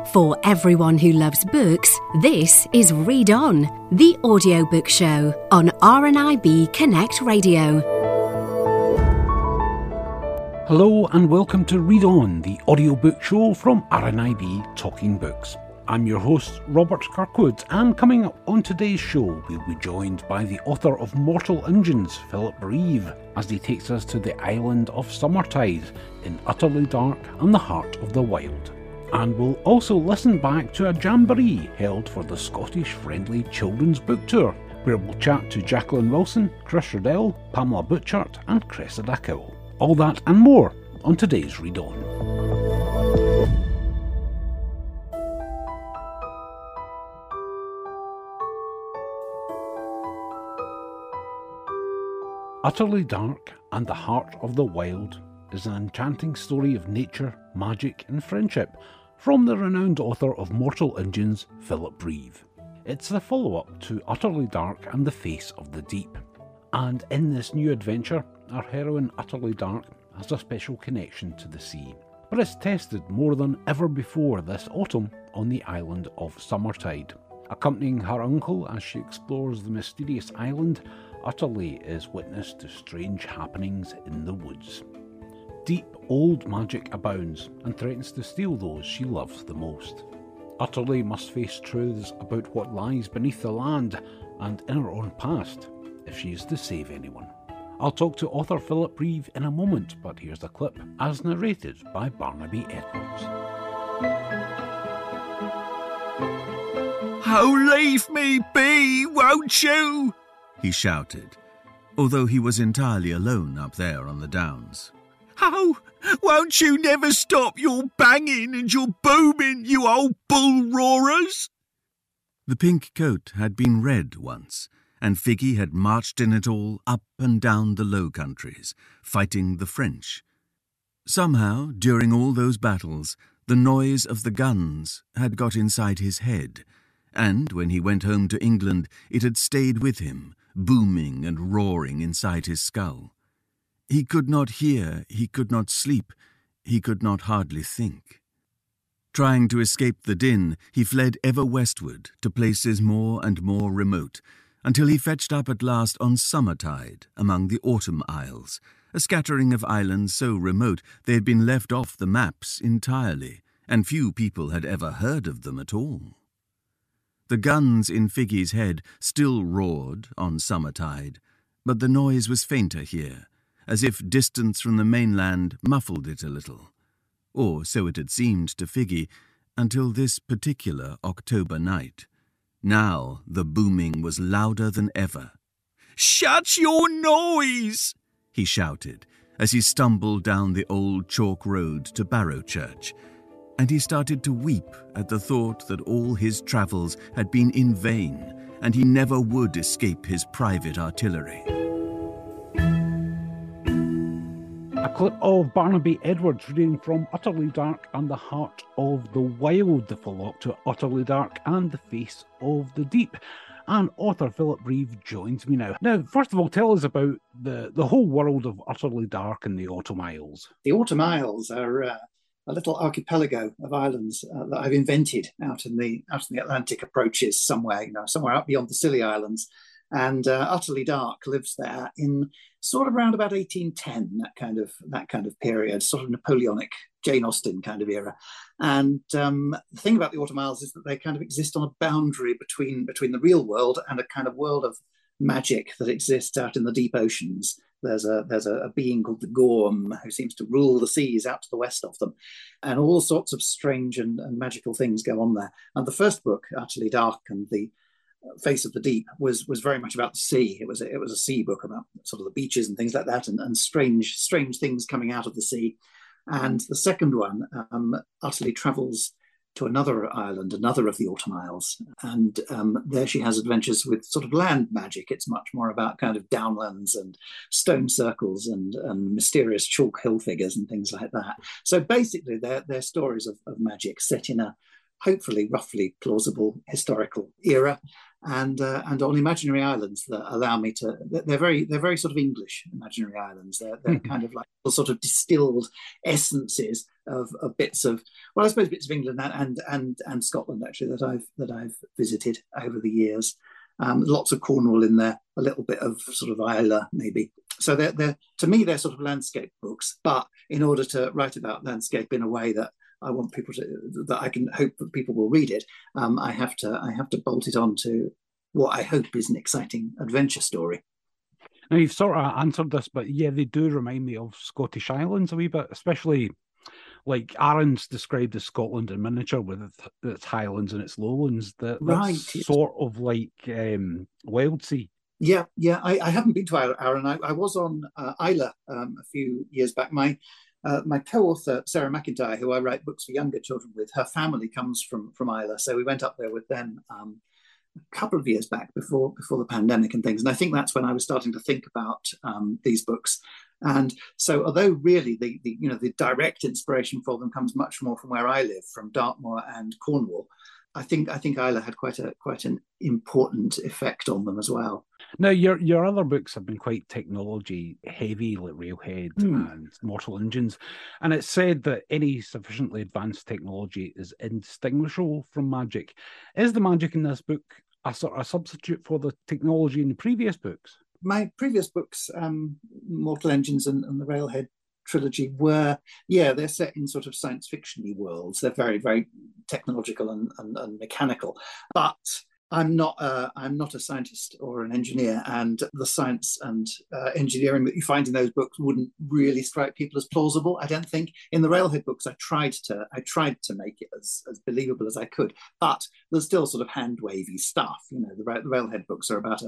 For everyone who loves books, this is Read On, the audiobook show on RNIB Connect Radio. Hello and welcome to Read On, the audiobook show from RNIB Talking Books. I'm your host, Robert Kirkwood, and coming up on today's show, we'll be joined by the author of Mortal Engines, Philip Reeve, as he takes us to the island of Summertide in Utterly Dark and the Heart of the Wild. And we'll also listen back to a jamboree held for the Scottish Friendly Children's Book Tour, where we'll chat to Jacqueline Wilson, Chris Riddell, Pamela Butchart and Cressida Cowell. All that and more on today's Read On. Utterly Dark and the Heart of the Wild is an enchanting story of nature, magic and friendship from the renowned author of Mortal Engines, Philip Reeve. It's the follow-up to Utterly Dark and the Face of the Deep. And in this new adventure, our heroine Utterly Dark has a special connection to the sea. But it's tested more than ever before this autumn on the island of Summertide. Accompanying her uncle as she explores the mysterious island, Utterly is witness to strange happenings in the woods. Deep old magic abounds and threatens to steal those she loves the most. Utterly must face truths about what lies beneath the land and in her own past if she is to save anyone. I'll talk to author Philip Reeve in a moment, but here's a clip as narrated by Barnaby Edwards. "Oh, leave me be, won't you?" he shouted, although he was entirely alone up there on the downs. "Oh, won't you never stop your banging and your booming, you old bull roarers?" The pink coat had been red once, and Figgy had marched in it all up and down the Low Countries, fighting the French. Somehow, during all those battles, the noise of the guns had got inside his head, and when he went home to England, it had stayed with him, booming and roaring inside his skull. He could not hear, he could not sleep, he could not hardly think. Trying to escape the din, he fled ever westward to places more and more remote, until he fetched up at last on Summertide among the Autumn Isles, a scattering of islands so remote they had been left off the maps entirely, and few people had ever heard of them at all. The guns in Figgy's head still roared on Summertide, but the noise was fainter here, as if distance from the mainland muffled it a little. Or so it had seemed to Figgy, until this particular October night. Now the booming was louder than ever. "Shut your noise!" he shouted, as he stumbled down the old chalk road to Barrow Church, and he started to weep at the thought that all his travels had been in vain, and he never would escape his private artillery. A clip of Barnaby Edwards reading from Utterly Dark and the Heart of the Wild, the follow-up to Utterly Dark and the Face of the Deep. And author Philip Reeve joins me now. Now, first of all, tell us about the whole world of Utterly Dark and the Autumn Isles. The Autumn Isles are a little archipelago of islands that I've invented out in the Atlantic approaches somewhere up beyond the Scilly Islands. And Utterly Dark lives there in sort of around about 1810, that kind of period, sort of Napoleonic, Jane Austen kind of era. And the thing about the Autumn Isles is that they kind of exist on a boundary between the real world and a kind of world of magic that exists out in the deep oceans. There's a being called the Gorm who seems to rule the seas out to the west of them, and all sorts of strange and magical things go on there. And the first book, Utterly Dark and the Face of the Deep, was very much about the sea. It was a sea book about sort of the beaches and things like that, and strange things coming out of the sea. And the second one, Utterly travels to another island, another of the Autumn Isles, and there she has adventures with sort of land magic. It's much more about kind of downlands and stone circles and mysterious chalk hill figures and things like that. So basically, they're stories of magic set in a hopefully roughly plausible historical era, and on imaginary islands that allow me to. They're very sort of English imaginary islands. They're kind of like sort of distilled essences of bits of, well, I suppose bits of England and Scotland actually that I've visited over the years. Lots of Cornwall in there, a little bit of sort of Islay maybe. So they're to me they're sort of landscape books. But in order to write about landscape in a way that I want people that I can hope that people will read it, I have to bolt it on to what I hope is an exciting adventure story. Now, you've sort of answered this, but yeah, they do remind me of Scottish Islands a wee bit, especially like Aaron's described as Scotland in miniature with its highlands and its lowlands. That's right, sort of like Wildsea. Yeah. I haven't been to Aaron. I was on Islay a few years back. My co-author, Sarah McIntyre, who I write books for younger children with, her family comes from Islay. So we went up there with them a couple of years back before the pandemic and things. And I think that's when I was starting to think about these books. And so although really the direct inspiration for them comes much more from where I live, from Dartmoor and Cornwall, I think Islay had quite an important effect on them as well. Now, your other books have been quite technology heavy, like Railhead and Mortal Engines, and it's said that any sufficiently advanced technology is indistinguishable from magic. Is the magic in this book a sort of substitute for the technology in the previous books? My previous books, Mortal Engines and the Railhead trilogy, they're set in sort of science fiction-y worlds. They're very, very technological and mechanical. But I'm not a scientist or an engineer, and the science and engineering that you find in those books wouldn't really strike people as plausible, I don't think. In the Railhead books, I tried to make it as believable as I could, but there's still sort of hand-wavy stuff. The Railhead books are about a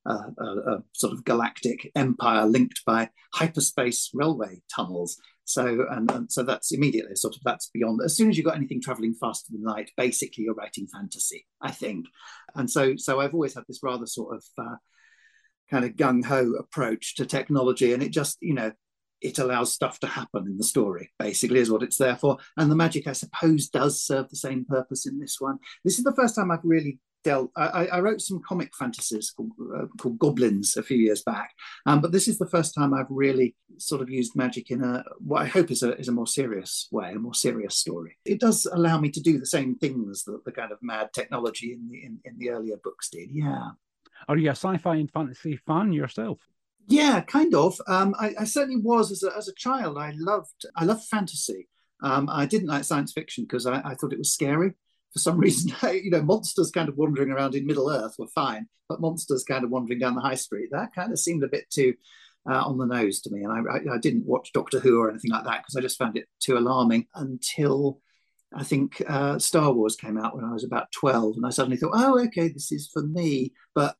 sort of galactic empire linked by hyperspace railway tunnels. So so that's immediately that's beyond. As soon as you've got anything traveling faster than light, basically you're writing fantasy, I think. And so I've always had this rather sort of kind of gung-ho approach to technology, and it just, it allows stuff to happen in the story, basically, is what it's there for. And the magic, I suppose, does serve the same purpose in this one. This is the first time I've really I wrote some comic fantasies called Goblins a few years back, but this is the first time I've really sort of used magic in what I hope is a more serious way, a more serious story. It does allow me to do the same things that the kind of mad technology in the earlier books did. Yeah. Are you a sci-fi and fantasy fan yourself? Yeah, kind of. I certainly was as a child. I loved fantasy. I didn't like science fiction because I thought it was scary. For some reason, monsters kind of wandering around in Middle Earth were fine, but monsters kind of wandering down the high street, that kind of seemed a bit too on the nose to me. And I didn't watch Doctor Who or anything like that because I just found it too alarming until I think Star Wars came out when I was about 12. And I suddenly thought, oh, okay, this is for me. But,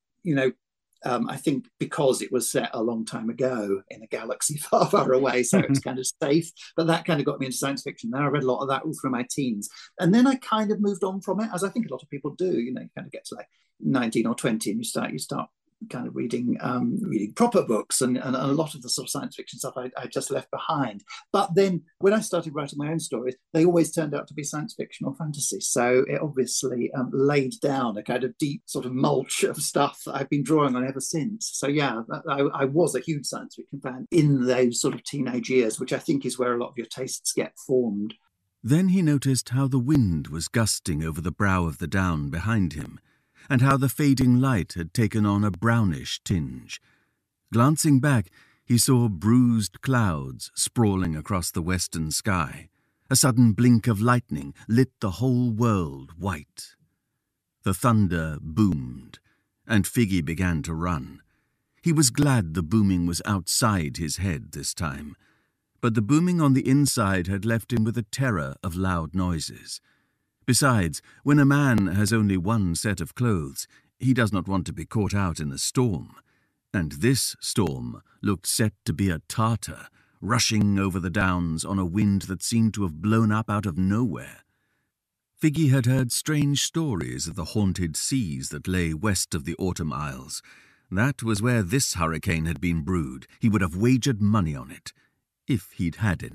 I think because it was set a long time ago in a galaxy far, far away, so it was kind of safe. But that kind of got me into science fiction. Then I read a lot of that all through my teens. And then I kind of moved on from it, as I think a lot of people do. You kind of get to like 19 or 20 and you start kind of reading proper books, and a lot of the sort of science fiction stuff I just left behind. But then when I started writing my own stories, they always turned out to be science fiction or fantasy. So it obviously laid down a kind of deep sort of mulch of stuff that I've been drawing on ever since. So yeah, I was a huge science fiction fan in those sort of teenage years, which I think is where a lot of your tastes get formed. Then he noticed how the wind was gusting over the brow of the down behind him, and how the fading light had taken on a brownish tinge. Glancing back, he saw bruised clouds sprawling across the western sky. A sudden blink of lightning lit the whole world white. The thunder boomed, and Figgy began to run. He was glad the booming was outside his head this time, but the booming on the inside had left him with a terror of loud noises. Besides, when a man has only one set of clothes, he does not want to be caught out in a storm. And this storm looked set to be a Tartar, rushing over the downs on a wind that seemed to have blown up out of nowhere. Figgy had heard strange stories of the haunted seas that lay west of the Autumn Isles. That was where this hurricane had been brewed. He would have wagered money on it, if he'd had any.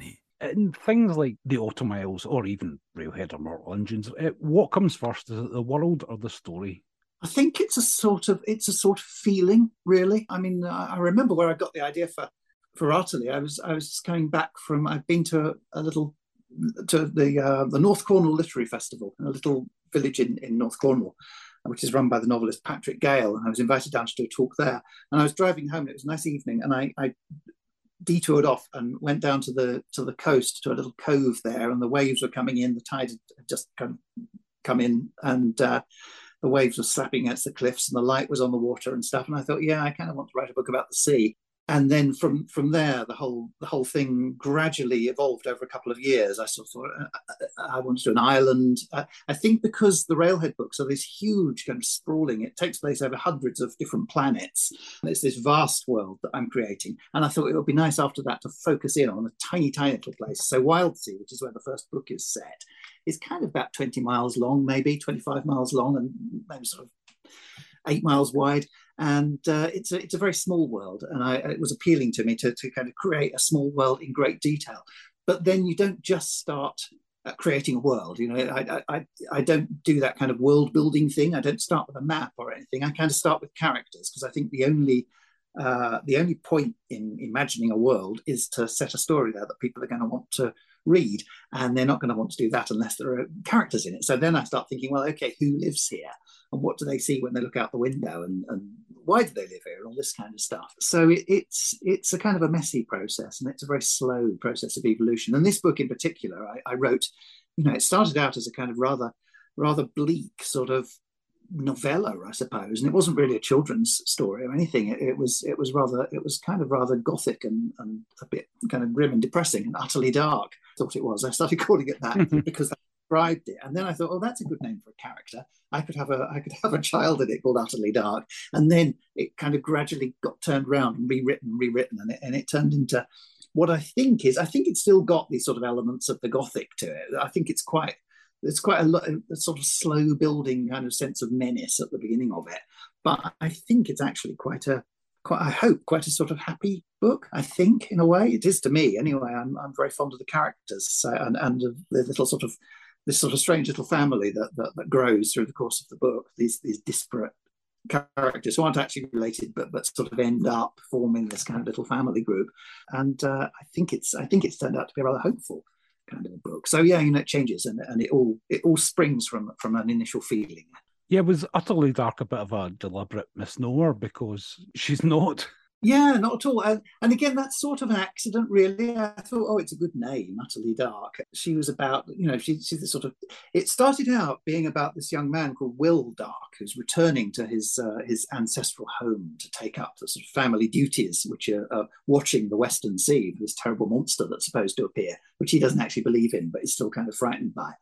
In things like the Automiles or even Railhead or Mortal Engines, what comes first? Is it the world or the story? I think it's a sort of feeling, really. I mean, I remember where I got the idea for Artley. I was coming back from, I've been to a little, to the North Cornwall Literary Festival, a little village in North Cornwall, which is run by the novelist Patrick Gale, and I was invited down to do a talk there. And I was driving home, and it was a nice evening, and I detoured off and went down to the coast, to a little cove there, and the waves were coming in. The tide had just kind of come in, and the waves were slapping against the cliffs, and the light was on the water and stuff. And I thought, yeah, I kind of want to write a book about the sea. And then from there, the whole thing gradually evolved over a couple of years. I sort of thought I wanted to do an island. I think because the Railhead books are this huge kind of sprawling, it takes place over hundreds of different planets. And it's this vast world that I'm creating. And I thought it would be nice after that to focus in on a tiny, tiny little place. So Wildsea, which is where the first book is set, is kind of about 20 miles long, maybe 25 miles long, and maybe sort of 8 miles wide. And it's a very small world, and it was appealing to me to kind of create a small world in great detail. But then you don't just start creating a world. You know, I don't do that kind of world building thing. I don't start with a map or anything. I kind of start with characters, because I think the only point in imagining a world is to set a story there that people are going to want to read, and they're not going to want to do that unless there are characters in it. So then I start thinking, well, okay, who lives here, and what do they see when they look out the window, and why do they live here, and all this kind of stuff. So it's a kind of a messy process, and it's a very slow process of evolution. And this book in particular, I wrote, you know, it started out as a kind of rather bleak sort of novella, I suppose, and it wasn't really a children's story or anything. It was kind of rather gothic and a bit kind of grim and depressing and utterly dark. I thought it was. I started calling it that because that described it, and then I thought, oh, that's a good name for a character. I could have a child in it called Utterly Dark, and then it kind of gradually got turned around and rewritten, and it turned into what I think it's still got these sort of elements of the gothic to it. I think it's quite a sort of slow building kind of sense of menace at the beginning of it. But I think it's actually quite a sort of happy book. I think, in a way, it is to me anyway. I'm very fond of the characters, and of the little sort of this sort of strange little family that grows through the course of the book. These disparate characters who aren't actually related, but sort of end up forming this kind of little family group. And I think it's turned out to be a rather hopeful kind of a book. So yeah, you know, it changes, and it all springs from an initial feeling. Yeah, was Utterly Dark a bit of a deliberate misnomer, because she's not? Yeah, not at all. And again, that's sort of an accident, really. I thought, oh, it's a good name, Utterly Dark. She was about, you know, she's the sort of. It started out being about this young man called Will Dark, who's returning to his ancestral home to take up the sort of family duties, which are watching the Western Sea, this terrible monster that's supposed to appear, which he doesn't actually believe in, but he's still kind of frightened by.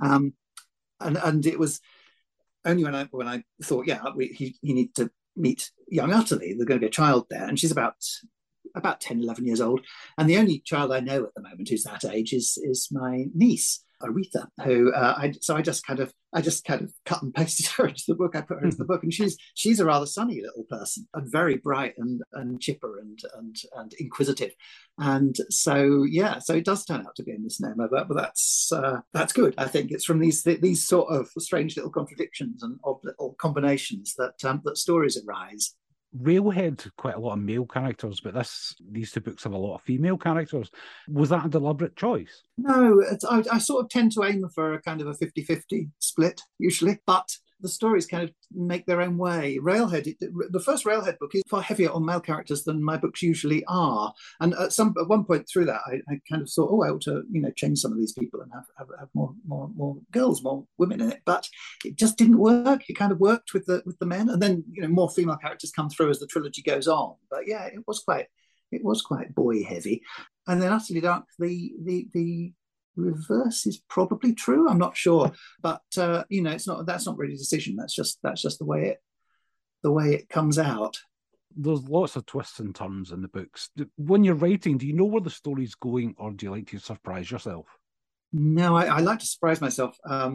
And it was only when I thought, yeah, he needs to meet young Utterly. There's going to be a child there, and she's about 10, 11 years old. And the only child I know at the moment who's that age is my niece, Aretha, who I just kind of cut and pasted her into the book. I put her into the book, and she's a rather sunny little person, and very bright and chipper and inquisitive. And so yeah, so it does turn out to be a misnomer, but that's good. I think it's from these sort of strange little contradictions and odd little combinations that stories arise. Railhead, quite a lot of male characters, but these two books have a lot of female characters. Was that a deliberate choice? No, I sort of tend to aim for a kind of a 50-50 split usually, but the stories kind of make their own way. Railhead, the first Railhead book is far heavier on male characters than my books usually are. And at one point through that, I kind of thought, oh, I ought to, you know, change some of these people and have more girls, more women in it. But it just didn't work. It kind of worked with the men, and then, you know, more female characters come through as the trilogy goes on. But yeah, it was quite boy heavy. And then Utterly Dark, the reverse is probably true. I'm not sure, but you know, that's not really a decision. That's just the way it comes out. There's lots of twists and turns in the books. When you're writing, do you know where the story's going, or do you like to surprise yourself? No, I like to surprise myself.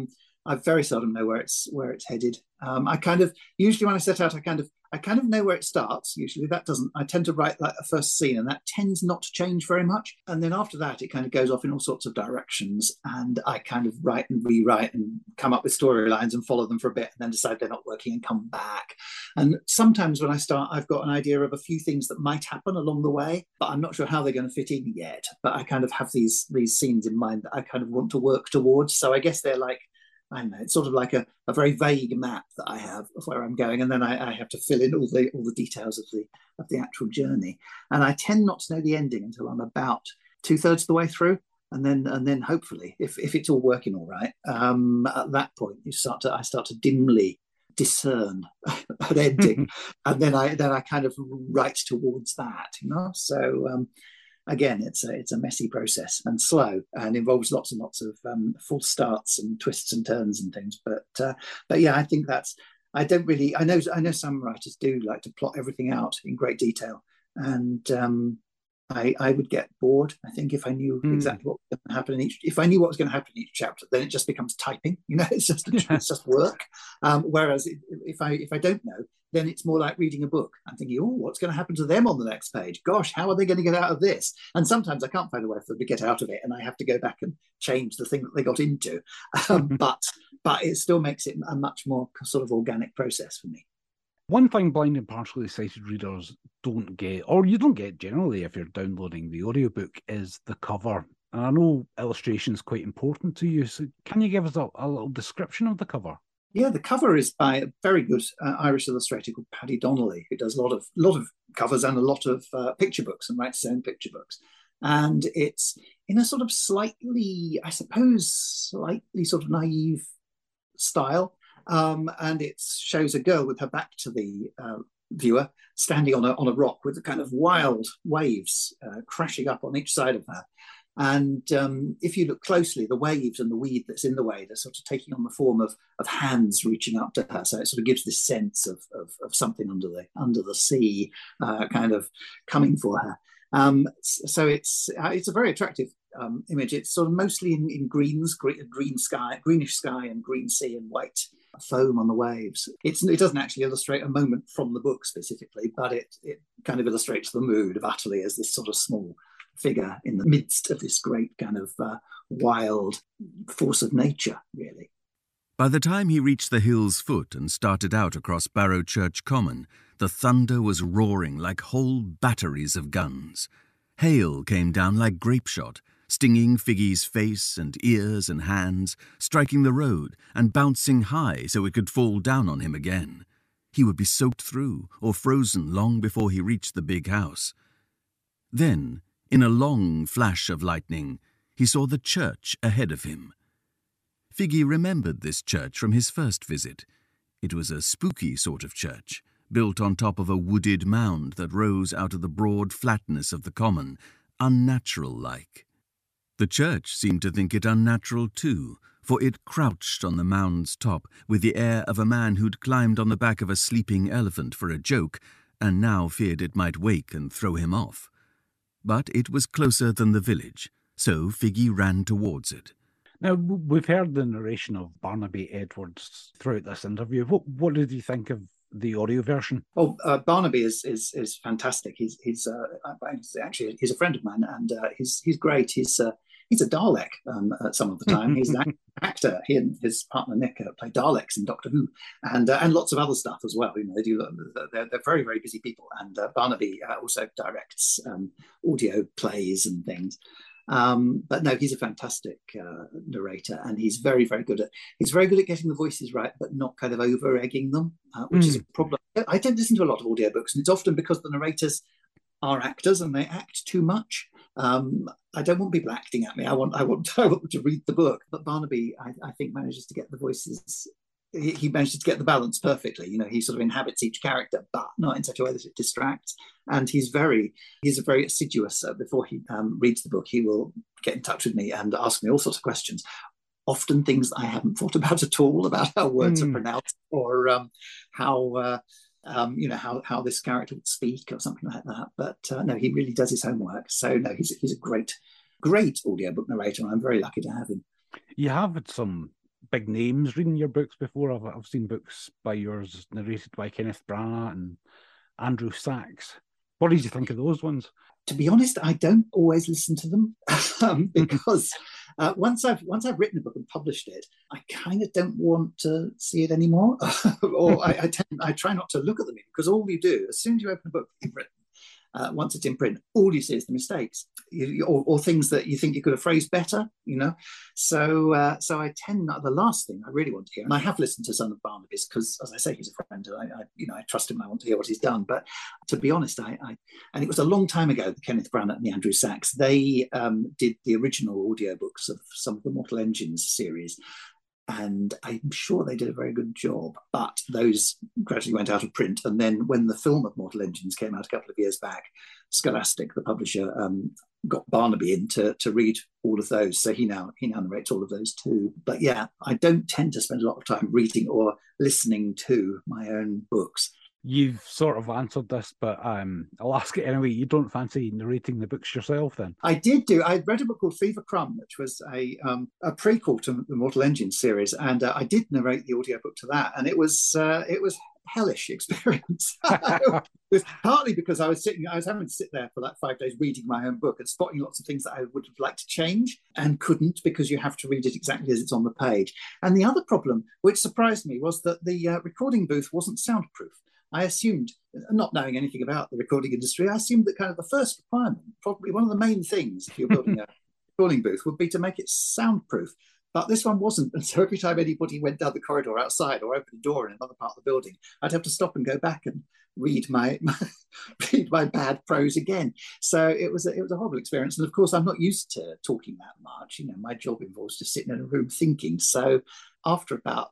I very seldom know where it's headed. I kind of usually when I set out, I kind of know where it starts. Usually that doesn't. I tend to write like a first scene, and that tends not to change very much. And then after that, it kind of goes off in all sorts of directions, and I kind of write and rewrite and come up with storylines and follow them for a bit, and then decide they're not working and come back. And sometimes when I start, I've got an idea of a few things that might happen along the way, but I'm not sure how they're going to fit in yet. But I kind of have these scenes in mind that I kind of want to work towards. So I guess they're like, I don't know, it's sort of like a very vague map that I have of where I'm going, and then I have to fill in all the details of the actual journey. And I tend not to know the ending until I'm about 2/3 of the way through, and then hopefully, if it's all working all right, at that point I start to dimly discern an ending, and then I kind of write towards that, So again, it's a messy process and slow, and involves lots and lots of false starts and twists and turns and things. But yeah, I think I don't really. I know some writers do like to plot everything out in great detail, and I would get bored. I think if I knew exactly what was going to happen if I knew what was going to happen in each chapter, then it just becomes typing. It's just work. Whereas if I don't know, then it's more like reading a book. I'm thinking, oh, what's going to happen to them on the next page? Gosh, how are they going to get out of this? And sometimes I can't find a way for them to get out of it, and I have to go back and change the thing that they got into. But it still makes it a much more sort of organic process for me. One thing blind and partially sighted readers don't get, or you don't get generally if you're downloading the audiobook, is the cover. And I know illustration is quite important to you, so can you give us a little description of the cover? Yeah, the cover is by a very good Irish illustrator called Paddy Donnelly, who does a lot of covers and a lot of picture books and writes his own picture books. And it's in a sort of slightly sort of naive style. And it shows a girl with her back to the viewer, standing on a rock with the kind of wild waves crashing up on each side of her. And if you look closely, the waves and the weed that's in the way, they're sort of taking on the form of hands reaching up to her. So it sort of gives this sense of something under the sea kind of coming for her. So it's a very attractive image. It's sort of mostly in greens, greenish sky and green sea and white foam on the waves. It doesn't actually illustrate a moment from the book specifically, but it kind of illustrates the mood of Utterly as this sort of small figure in the midst of this great kind of wild force of nature, really. By the time he reached the hill's foot and started out across Barrow Church Common, the thunder was roaring like whole batteries of guns. Hail came down like grape shot, stinging Figgy's face and ears and hands, striking the road and bouncing high so it could fall down on him again. He would be soaked through or frozen long before he reached the big house. Then, in a long flash of lightning, he saw the church ahead of him. Figgy remembered this church from his first visit. It was a spooky sort of church, built on top of a wooded mound that rose out of the broad flatness of the common, unnatural-like. The church seemed to think it unnatural too, for it crouched on the mound's top with the air of a man who'd climbed on the back of a sleeping elephant for a joke, and now feared it might wake and throw him off. But it was closer than the village, so Figgy ran towards it. Now, we've heard the narration of Barnaby Edwards throughout this interview. What did you think of the audio version? Oh, Barnaby is fantastic. He's actually a friend of mine, and he's great. He's a Dalek at some of the time. He's an actor. He and his partner Nick play Daleks in Doctor Who, and lots of other stuff as well. They do. They're very, very busy people. And Barnaby also directs audio plays and things. But no, he's a fantastic narrator, and he's very, very good at getting the voices right, but not kind of over egging them, which is a problem. I don't listen to a lot of audiobooks, and it's often because the narrators are actors and they act too much. I don't want people acting at me. I want them to read the book. But Barnaby, I think, manages to get the voices. He manages to get the balance perfectly. He sort of inhabits each character, but not in such a way that it distracts. And he's very assiduous. Before he reads the book, he will get in touch with me and ask me all sorts of questions. Often things I haven't thought about at all, about how words are pronounced, or how this character would speak or something like that. But no, he really does his homework. So no, he's a great audiobook narrator, and I'm very lucky to have him. You have had some big names reading your books before. I've seen books by yours narrated by Kenneth Branagh and Andrew Sachs. What did you think of those ones? To be honest, I don't always listen to them because once I've written a book and published it, I kind of don't want to see it anymore, or I try not to look at them because all you do as soon as you open a book you've written, once it's in print, all you see is the mistakes or things that you think you could have phrased better, So I tend not, the last thing I really want to hear, and I have listened to some of Barnaby's because, as I say, he's a friend, and I trust him. I want to hear what he's done. But to be honest, and it was a long time ago. The Kenneth Branagh and the Andrew Sachs, they did the original audiobooks of some of the Mortal Engines series. And I'm sure they did a very good job, but those gradually went out of print. And then when the film of Mortal Engines came out a couple of years back, Scholastic, the publisher, got Barnaby in to read all of those. So he now narrates all of those too. But yeah, I don't tend to spend a lot of time reading or listening to my own books. You've sort of answered this, but I'll ask it anyway. You don't fancy narrating the books yourself then? I did do. I read a book called Fever Crumb, which was a prequel to the Mortal Engines series, and I did narrate the audiobook to that, and it was hellish experience. It was partly because I was having to sit there for like 5 days reading my own book and spotting lots of things that I would have liked to change and couldn't because you have to read it exactly as it's on the page. And the other problem, which surprised me, was that the recording booth wasn't soundproof. I assumed, not knowing anything about the recording industry, I assumed that kind of the first requirement, probably one of the main things if you're building a recording booth, would be to make it soundproof. But this one wasn't. And so every time anybody went down the corridor outside or opened a door in another part of the building, I'd have to stop and go back and read my bad prose again. So it was a horrible experience. And of course, I'm not used to talking that much. My job involves just sitting in a room thinking. So after about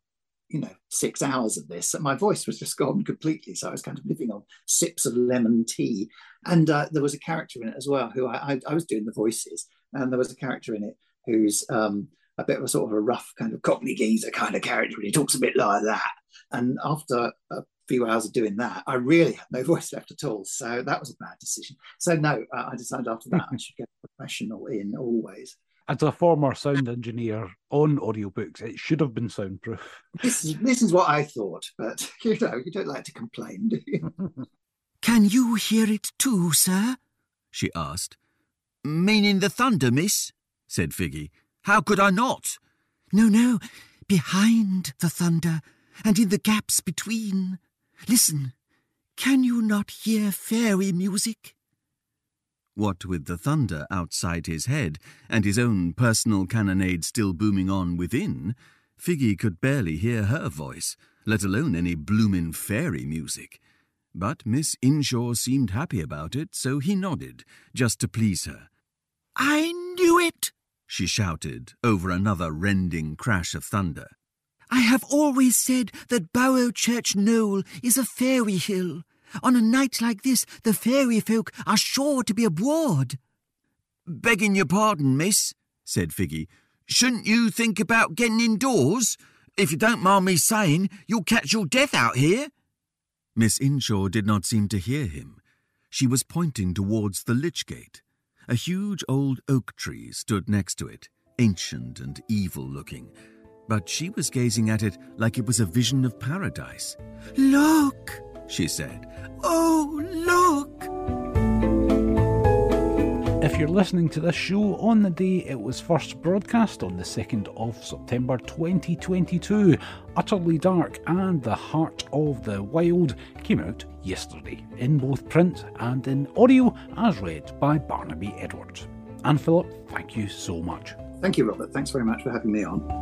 6 hours of this, my voice was just gone completely. So I was kind of living on sips of lemon tea. And there was a character in it as well who I was doing the voices. And there was a character in it who's a bit of a sort of a rough kind of Cockney geezer kind of character. And he talks a bit like that. And after a few hours of doing that, I really had no voice left at all. So that was a bad decision. So no, I decided after that I should get a professional in always. As a former sound engineer on audiobooks, it should have been soundproof. This is what I thought, but you don't like to complain, do you? Can you hear it too, sir? She asked. Meaning the thunder, miss? Said Figgy. How could I not? No, behind the thunder, and in the gaps between. Listen, can you not hear fairy music? What with the thunder outside his head and his own personal cannonade still booming on within, Figgy could barely hear her voice, let alone any bloomin' fairy music. But Miss Inshaw seemed happy about it, so he nodded, just to please her. I knew it, she shouted over another rending crash of thunder. I have always said that Boroughchurch Knoll is a fairy hill. On a night like this, the fairy folk are sure to be abroad. Begging your pardon, miss, said Figgy. Shouldn't you think about getting indoors? If you don't mind me saying, you'll catch your death out here. Miss Inshaw did not seem to hear him. She was pointing towards the lich gate. A huge old oak tree stood next to it, ancient and evil-looking, but she was gazing at it like it was a vision of paradise. Look, she said. Oh, look! If you're listening to this show on the day it was first broadcast on the 2nd of September 2022, Utterly Dark and The Heart of the Wild came out yesterday in both print and in audio as read by Barnaby Edwards. And Philip, thank you so much. Thank you, Robert. Thanks very much for having me on.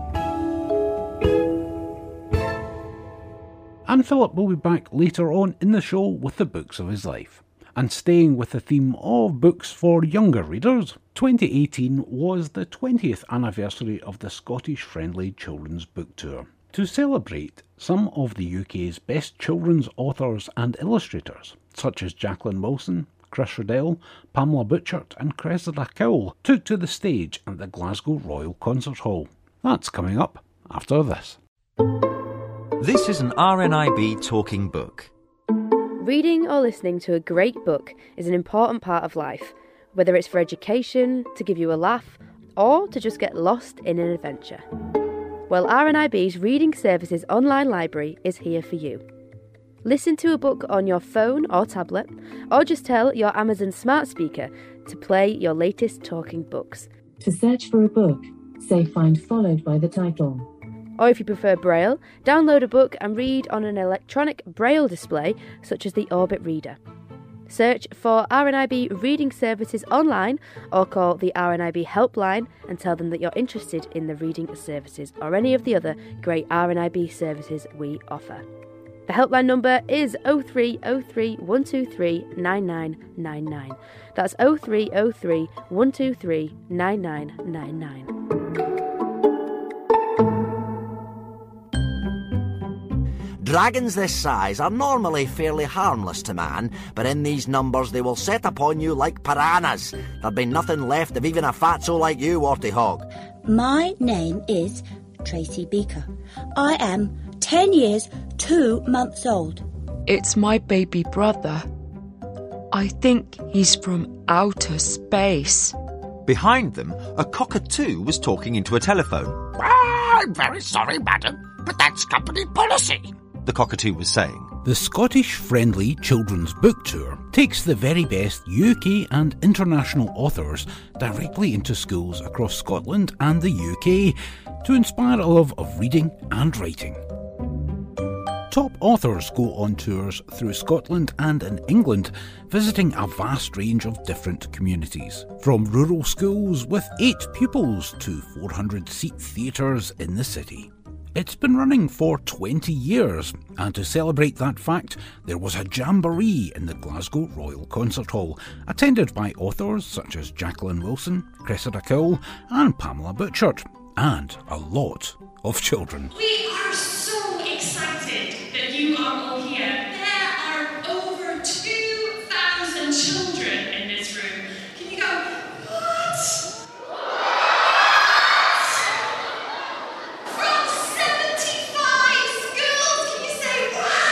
And Philip will be back later on in the show with the books of his life. And staying with the theme of books for younger readers, 2018 was the 20th anniversary of the Scottish Friendly Children's Book Tour. To celebrate, some of the UK's best children's authors and illustrators, such as Jacqueline Wilson, Chris Riddell, Pamela Butchert and Cressida Cowell, took to the stage at the Glasgow Royal Concert Hall. That's coming up after this. This is an RNIB talking book. Reading or listening to a great book is an important part of life, whether it's for education, to give you a laugh, or to just get lost in an adventure. Well, RNIB's Reading Services online library is here for you. Listen to a book on your phone or tablet, or just tell your Amazon smart speaker to play your latest talking books. To search for a book, say find followed by the title. Or if you prefer Braille, download a book and read on an electronic Braille display such as the Orbit Reader. Search for RNIB Reading Services online or call the RNIB helpline and tell them that you're interested in the reading services or any of the other great RNIB services we offer. The helpline number is 0303 123 9999. That's 0303 123 9999. Dragons this size are normally fairly harmless to man, but in these numbers they will set upon you like piranhas. There'd be nothing left of even a fatso like you, Warty Hog. My name is Tracy Beaker. I am 10 years, 2 months old. It's my baby brother. I think he's from outer space. Behind them, a cockatoo was talking into a telephone. I'm very sorry, madam, but that's company policy, the cockatoo was saying. The Scottish Friendly Children's Book Tour takes the very best UK and international authors directly into schools across Scotland and the UK to inspire a love of reading and writing. Top authors go on tours through Scotland and in England, visiting a vast range of different communities, from rural schools with 8 pupils to 400-seat theatres in the city. It's been running for 20 years, and to celebrate that fact, there was a jamboree in the Glasgow Royal Concert Hall, attended by authors such as Jacqueline Wilson, Cressida Cowell and Pamela Butchert, and a lot of children. We are so excited that you are all here. There are over 2,000 children in this room. Can you go, what? From 75 schools, can you say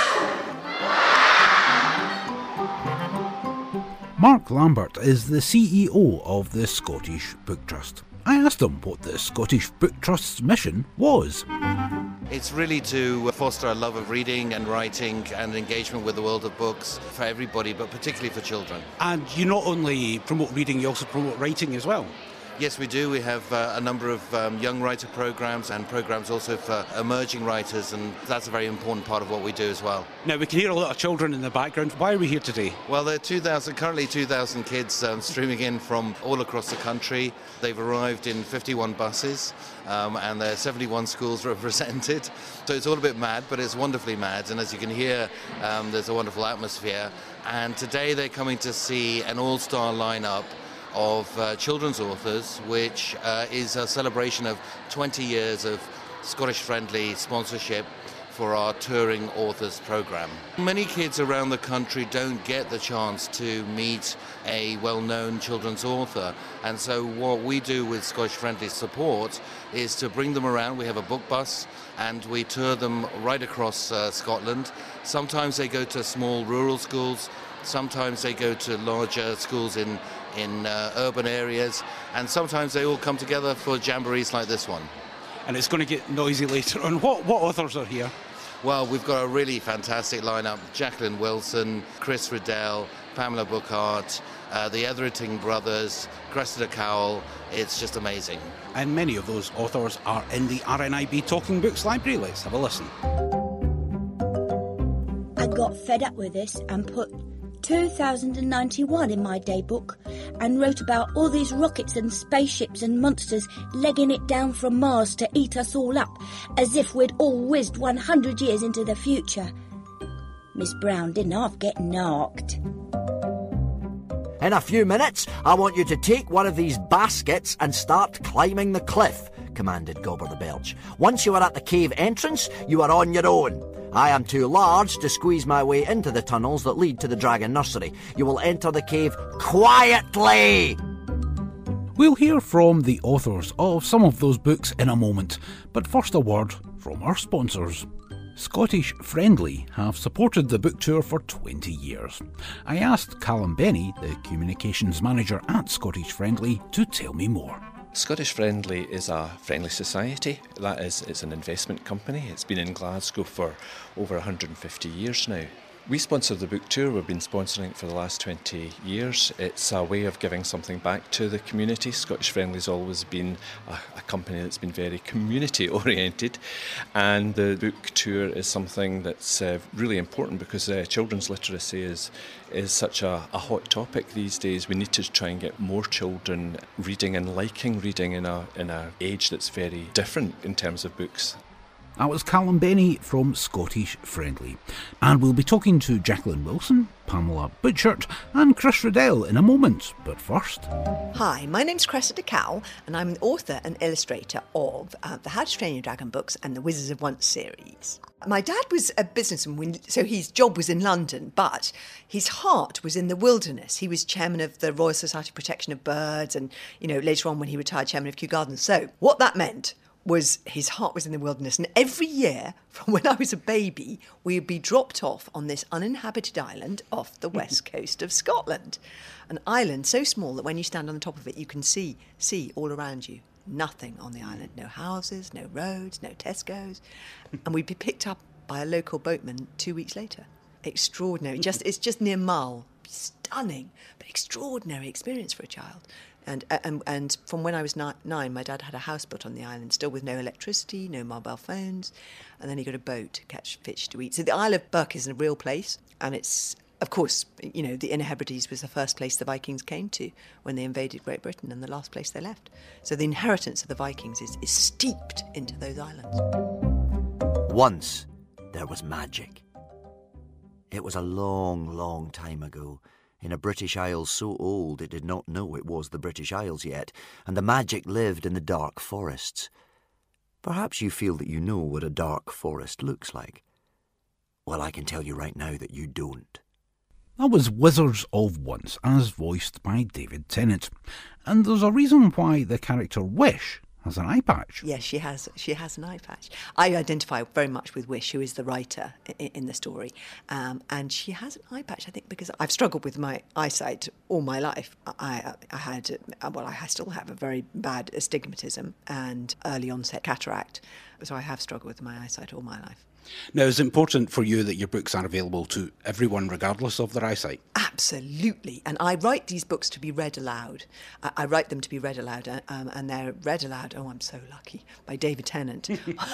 wow? Mark Lambert is the CEO of the Scottish Book Trust. I asked him what the Scottish Book Trust's mission was. It's really to foster a love of reading and writing and engagement with the world of books for everybody, but particularly for children. And you not only promote reading, you also promote writing as well. Yes, we do. We have a number of young writer programs and programs also for emerging writers, and that's a very important part of what we do as well. Now, we can hear a lot of children in the background. Why are we here today? Well, there are currently 2,000 kids streaming in from all across the country. They've arrived in 51 buses, and there are 71 schools represented. So it's all a bit mad, but it's wonderfully mad. And as you can hear, there's a wonderful atmosphere. And today they're coming to see an all-star lineup of children's authors, which is a celebration of 20 years of Scottish-friendly sponsorship for our touring authors program. Many kids around the country don't get the chance to meet a well-known children's author, and so what we do with Scottish-friendly support is to bring them around. We have a book bus and we tour them right across Scotland. Sometimes they go to small rural schools, sometimes they go to larger schools in urban areas, and sometimes they all come together for jamborees like this one. And it's going to get noisy later on. What authors are here? Well, we've got a really fantastic lineup. Jacqueline Wilson, Chris Riddell, Pamela Butchert, the Etherington brothers, Cressida Cowell. It's just amazing. And many of those authors are in the RNIB Talking Books library. Let's have a listen. I got fed up with this and put 2091 in my daybook and wrote about all these rockets and spaceships and monsters legging it down from Mars to eat us all up, as if we'd all whizzed 100 years into the future. Miss Brown didn't half get knocked. In a few minutes, I want you to take one of these baskets and start climbing the cliff, commanded Gobber the Belch. Once you are at the cave entrance, you are on your own. I am too large to squeeze my way into the tunnels that lead to the Dragon Nursery. You will enter the cave quietly! We'll hear from the authors of some of those books in a moment, but first a word from our sponsors. Scottish Friendly have supported the book tour for 20 years. I asked Callum Benny, the communications manager at Scottish Friendly, to tell me more. Scottish Friendly is a friendly society. That is, it's an investment company. It's been in Glasgow for over 150 years now. We sponsor the book tour. We've been sponsoring it for the last 20 years. It's a way of giving something back to the community. Scottish Friendly's always been a company that's been very community oriented, and the book tour is something that's really important because children's literacy is such a hot topic these days. We need to try and get more children reading and liking reading in a age that's very different in terms of books. That was Callum Benny from Scottish Friendly. And we'll be talking to Jacqueline Wilson, Pamela Butchert and Chris Riddell in a moment. But first... Hi, my name's Cressida Cowell and I'm an author and illustrator of the How to Train Your Dragon books and the Wizards of Once series. My dad was a businessman, so his job was in London, but his heart was in the wilderness. He was chairman of the Royal Society of Protection of Birds and, later on when he retired, chairman of Kew Gardens. So what that meant was his heart was in the wilderness. And every year, from when I was a baby, we would be dropped off on this uninhabited island off the west coast of Scotland. An island so small that when you stand on the top of it, you can see all around you. Nothing on the island. No houses, no roads, no Tesco's. And we'd be picked up by a local boatman 2 weeks later. Extraordinary. It's just near Mull. Stunning, but extraordinary experience for a child. And from when I was 9, my dad had a house built on the island, still with no electricity, no mobile phones, and then he got a boat to catch fish to eat. So the Isle of Buck is a real place, and it's, of course, the Inner Hebrides was the first place the Vikings came to when they invaded Great Britain and the last place they left. So the inheritance of the Vikings is steeped into those islands. Once there was magic. It was a long, long time ago, in a British Isles so old it did not know it was the British Isles yet, and the magic lived in the dark forests. Perhaps you feel that you know what a dark forest looks like. Well, I can tell you right now that you don't. That was Wizards of Once, as voiced by David Tennant. And there's a reason why the character Wish has an eye patch. Yes, she has an eye patch. I identify very much with Wish, who is the writer in the story. And she has an eye patch, I think, because I've struggled with my eyesight all my life. I still have a very bad astigmatism and early onset cataract. So I have struggled with my eyesight all my life. Now, is it important for you that your books are available to everyone regardless of their eyesight? Absolutely. And I write these books to be read aloud. I write them to be read aloud, and they're read aloud, oh, I'm so lucky, by David Tennant.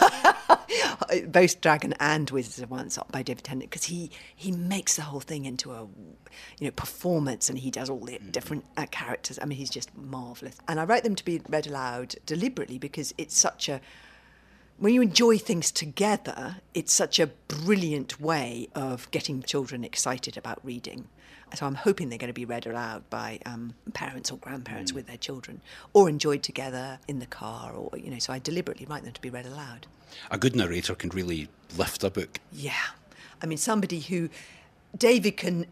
Both Dragon and Wizards of Once by David Tennant, because he makes the whole thing into a performance, and he does all the different characters. I mean, he's just marvellous. And I write them to be read aloud deliberately because it's such a... When you enjoy things together, it's such a brilliant way of getting children excited about reading. So I'm hoping they're going to be read aloud by parents or grandparents with their children, or enjoyed together in the car, or so I deliberately write them to be read aloud. A good narrator can really lift a book. Yeah. I mean, somebody who... David can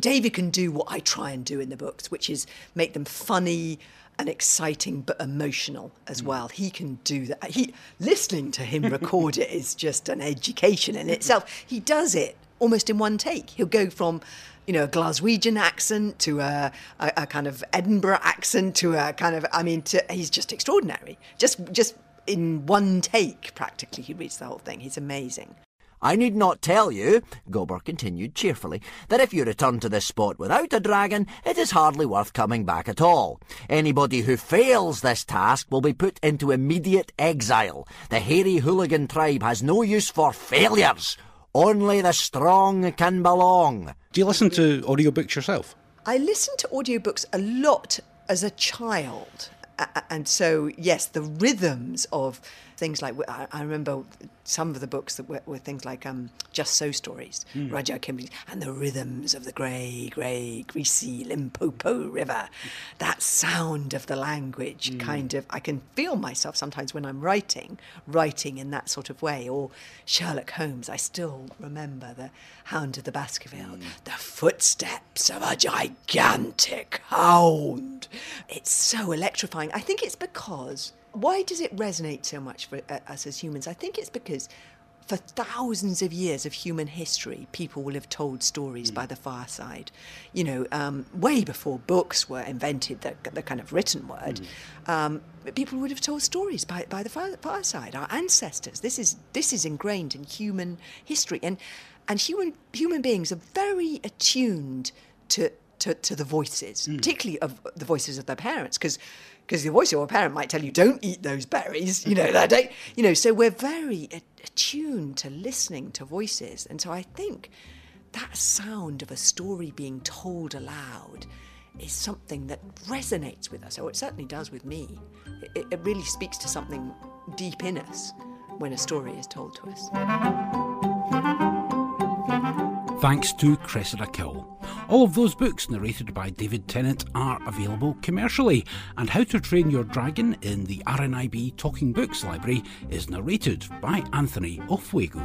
do what I try and do in the books, which is make them funny and exciting but emotional as well. He can do that. Listening to him record it is just an education in itself. He does it almost in one take. He'll go from a Glaswegian accent to a kind of Edinburgh accent to a kind of, he's just extraordinary. Just in one take, practically, he reads the whole thing. He's amazing. I need not tell you, Gobber continued cheerfully, that if you return to this spot without a dragon, it is hardly worth coming back at all. Anybody who fails this task will be put into immediate exile. The hairy hooligan tribe has no use for failures. Only the strong can belong. Do you listen to audiobooks yourself? I listened to audiobooks a lot as a child. And so, yes, the rhythms of things like... I remember some of the books that were things like Just So stories, Rudyard Kipling, and the rhythms of the grey, greasy Limpopo River. That sound of the language kind of... I can feel myself sometimes when I'm writing in that sort of way. Or Sherlock Holmes, I still remember the Hound of the Baskerville, the footsteps of a gigantic hound. It's so electrifying. I think it's because... Why does it resonate so much for us as humans? I think it's because for thousands of years of human history, people will have told stories by the fireside. Way before books were invented, the kind of written word, people would have told stories by the fireside. Our ancestors. This is ingrained in human history, and human beings are very attuned to the voices, particularly of the voices of their parents, because the voice of a parent might tell you, don't eat those berries, so we're very attuned to listening to voices. And so I think that sound of a story being told aloud is something that resonates with us, or it certainly does with me. It really speaks to something deep in us when a story is told to us. Thanks to Cressida Kill. All of those books narrated by David Tennant are available commercially, and How to Train Your Dragon in the RNIB Talking Books Library is narrated by Anthony Ofuego.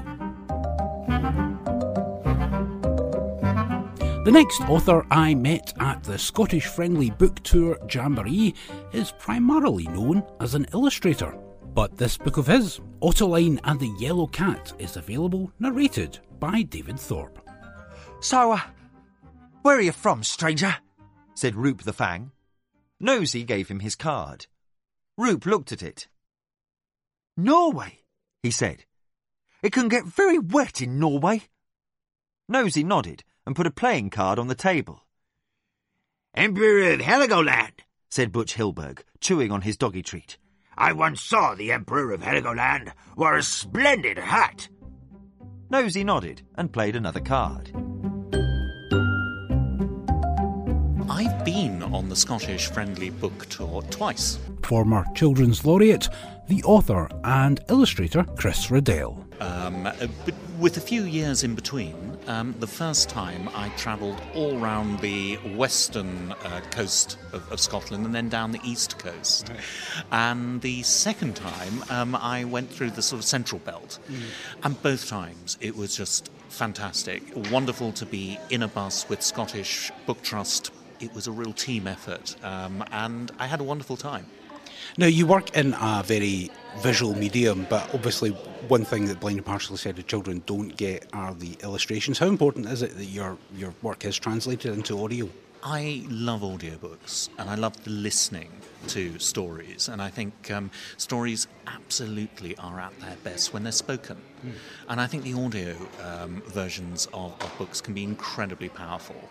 The next author I met at the Scottish Friendly Book Tour Jamboree is primarily known as an illustrator, but this book of his, Ottoline and the Yellow Cat, is available narrated by David Thorpe. So, where are you from, stranger? Said Roop the Fang. Nosy gave him his card. Roop looked at it. Norway, he said. It can get very wet in Norway. Nosy nodded and put a playing card on the table. Emperor of Heligoland, said Butch Hilberg, chewing on his doggy treat. I once saw the Emperor of Heligoland wore a splendid hat. Nosy nodded and played another card. I've been on the Scottish Friendly Book Tour twice. Former Children's Laureate, the author and illustrator Chris Riddell. But with a few years in between, the first time I travelled all round the western coast of Scotland and then down the east coast. Right. And the second time I went through the sort of central belt. And both times it was just fantastic. Wonderful to be in a bus with Scottish Book Trust. It was a real team effort, and I had a wonderful time. Now, you work in a very visual medium, but obviously one thing that Blind and Partially Sighted children don't get are the illustrations. How important is it that your work is translated into audio? I love audiobooks, and I love the listening to stories, and I think stories absolutely are at their best when they're spoken. And I think the audio versions of books can be incredibly powerful.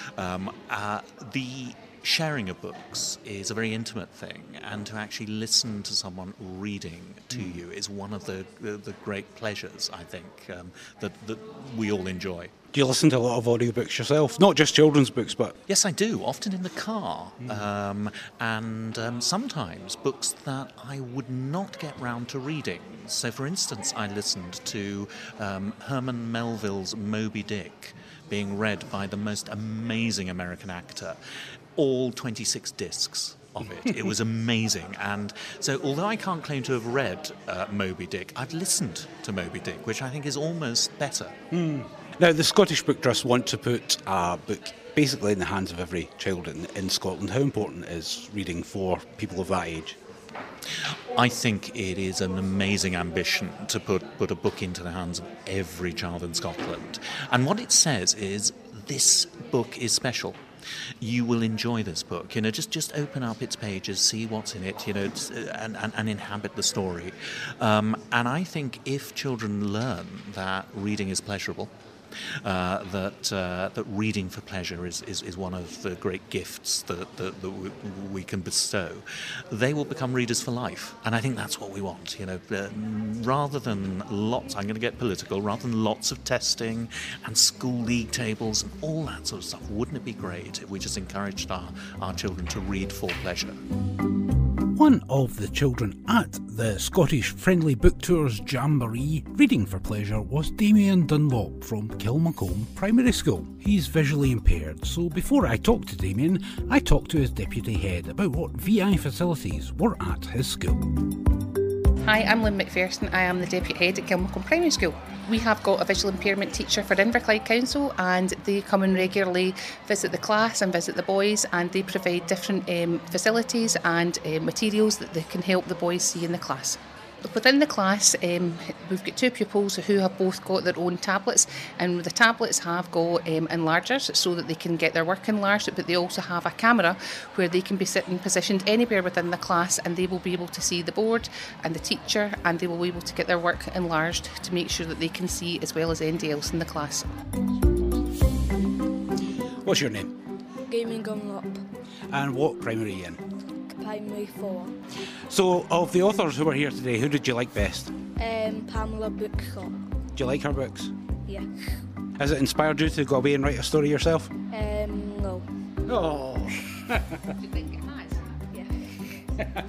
The sharing of books is a very intimate thing, and to actually listen to someone reading to you is one of the great pleasures, I think, that we all enjoy. Do you listen to a lot of audiobooks yourself? Not just children's books, but... Yes, I do, often in the car. And sometimes books that I would not get round to reading. So, for instance, I listened to Herman Melville's Moby Dick being read by the most amazing American actor. All 26 discs of it. It was amazing. And so, although I can't claim to have read Moby Dick, I've listened to Moby Dick, which I think is almost better. Now, the Scottish Book Trust want to put a book basically in the hands of every child in Scotland. How important is reading for people of that age? I think it is an amazing ambition to put a book into the hands of every child in Scotland. And what it says is, this book is special. You will enjoy this book. Just open up its pages, see what's in it, and inhabit the story. And I think if children learn that reading is pleasurable, that reading for pleasure is one of the great gifts that we can bestow, they will become readers for life. And I think that's what we want, rather than lots, I'm going to get political, rather than lots of testing and school league tables and all that sort of stuff. Wouldn't it be great if we just encouraged our children to read for pleasure? One of the children at the Scottish Friendly Book Tours Jamboree reading for pleasure was Damien Dunlop from Kilmacombe Primary School. He's visually impaired, so before I talked to Damien, I talked to his deputy head about what VI facilities were at his school. Hi, I'm Lynn McPherson. I am the deputy head at Kilmacombe Primary School. We have got a visual impairment teacher for Inverclyde Council, and they come and regularly visit the class and visit the boys, and they provide different facilities and materials that they can help the boys see in the class. Within the class, we've got 2 pupils who have both got their own tablets, and the tablets have got enlargers so that they can get their work enlarged, but they also have a camera where they can be sitting positioned anywhere within the class, and they will be able to see the board and the teacher, and they will be able to get their work enlarged to make sure that they can see as well as anybody else in the class. What's your name? Gaming Gunlop, And what primary are you in? Primary 4. So, of the authors who are here today, who did you like best? Pamela Bookshop. Do you like her books? Yeah. Has it inspired you to go away and write a story yourself? No. Oh. Do you think it has? Yeah.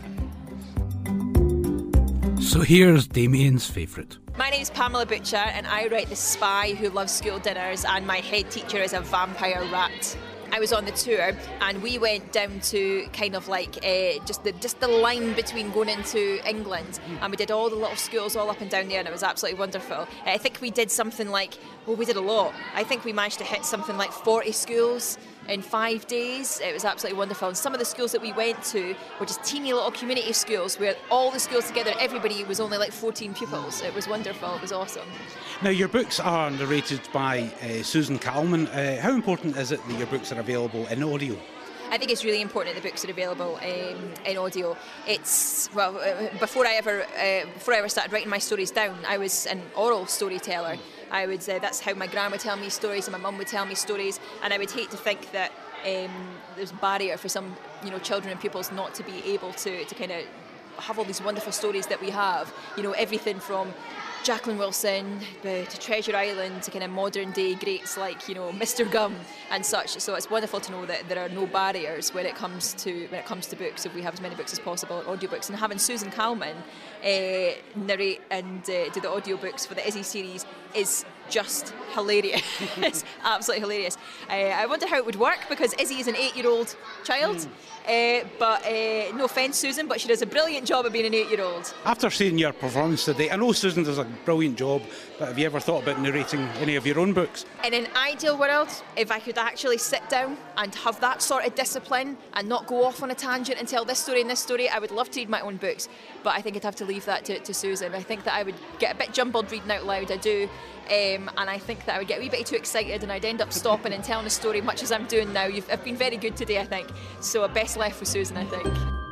So here's Damien's favourite. My name's Pamela Butcher and I write The Spy Who Loves School Dinners, and my head teacher is a vampire rat. I was on the tour and we went down to kind of like just the line between going into England, and we did all the little schools all up and down there, and it was absolutely wonderful. I think we did something like, well, we did a lot. I think we managed to hit something like 40 schools in 5 days. It was absolutely wonderful. And some of the schools that we went to were just teeny little community schools where all the schools together, everybody was only like 14 pupils. It was wonderful. It was awesome. Now, your books are narrated by Susan Calman. How important is it that your books are available in audio? I think it's really important that the books are available in audio. It's, well, before I ever started writing my stories down, I was an oral storyteller. That's how my gran would tell me stories and my mum would tell me stories, and I would hate to think that there's a barrier for some children and pupils not to be able to kind of have all these wonderful stories that we have. Everything from Jacqueline Wilson to Treasure Island to kind of modern day greats like Mr. Gum and such. So it's wonderful to know that there are no barriers when it comes to books. If we have as many books as possible, audiobooks, and having Susan Calman narrate and do the audiobooks for the Izzy series is just hilarious. It's absolutely hilarious. I wonder how it would work, because Izzy is an 8-year-old child. But no offence, Susan, but she does a brilliant job of being an 8-year-old. After seeing your performance today, I know Susan does a brilliant job, but have you ever thought about narrating any of your own books? In an ideal world, if I could actually sit down and have that sort of discipline and not go off on a tangent and tell this story and this story, I would love to read my own books. But I think I'd have to leave that to Susan. I think that I would get a bit jumbled reading out loud, I do. And I think that I would get a wee bit too excited and I'd end up stopping and telling a story much as I'm doing now. I've been very good today, I think. So best left with Susan, I think.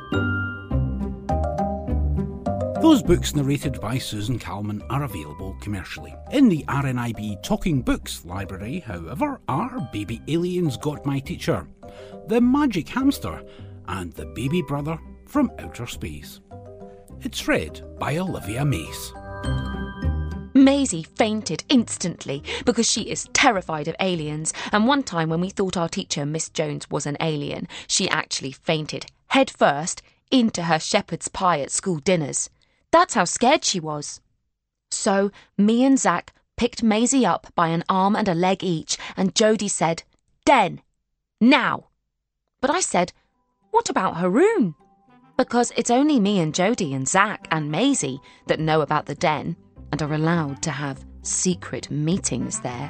Those books narrated by Susan Calman are available commercially. In the RNIB Talking Books library, however, are Baby Aliens Got My Teacher, The Magic Hamster, and The Baby Brother from Outer Space. It's read by Olivia Mace. Maisie fainted instantly because she is terrified of aliens, and one time when we thought our teacher, Miss Jones, was an alien, she actually fainted head first into her shepherd's pie at school dinners. That's how scared she was. So me and Zach picked Maisie up by an arm and a leg each, and Jodie said, "Den, now." But I said, "What about her room?" Because it's only me and Jodie and Zach and Maisie that know about the den and are allowed to have secret meetings there.